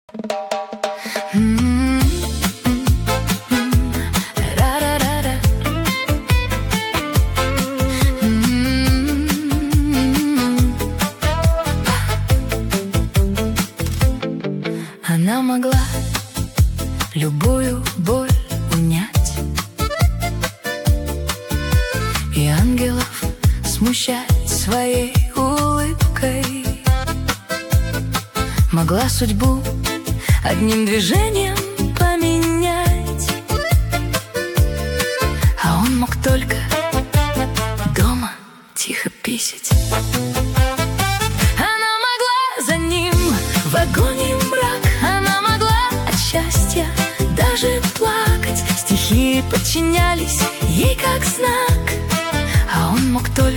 Она могла любую боль унять и ангелов смущать своей улыбкой. Могла судьбу одним движением поменять, а он мог только дома тихо писать. Она могла за ним в огонь и мрак, она могла от счастья даже плакать. Стихи подчинялись ей как знак, а он мог только